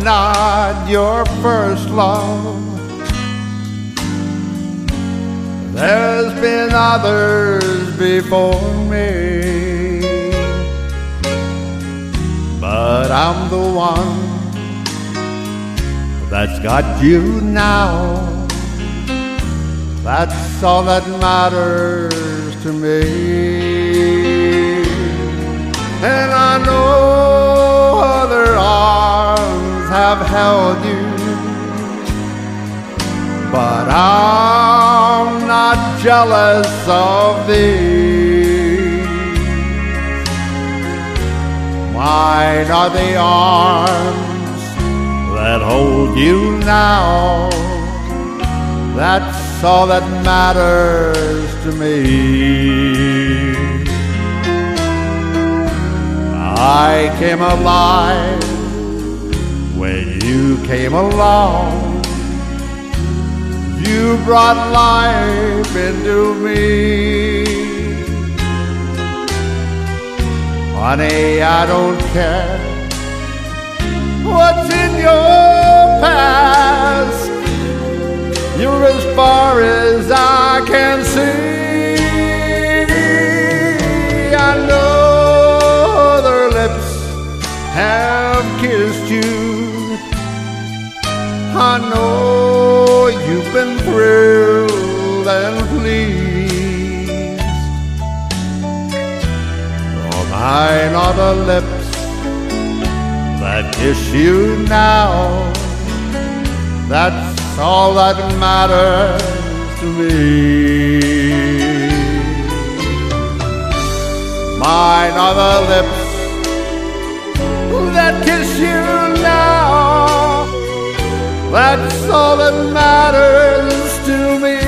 not your first love. There's been others before me, but I'm the one that's got you now. That's all that matters to me. And I know other arms have held you, but I'm not jealous of these. Mine are the arms that hold you now. That's all that matters to me. I came alive when you came along. You brought life into me. Honey, I don't care what's in your past. You're as far as I can see. I know other lips have kissed you. I know you've been thrilled and pleased. Oh, mine are the lips that kiss you now. That's all that matters to me. Mine are the lips that kiss you now. That's all that matters to me.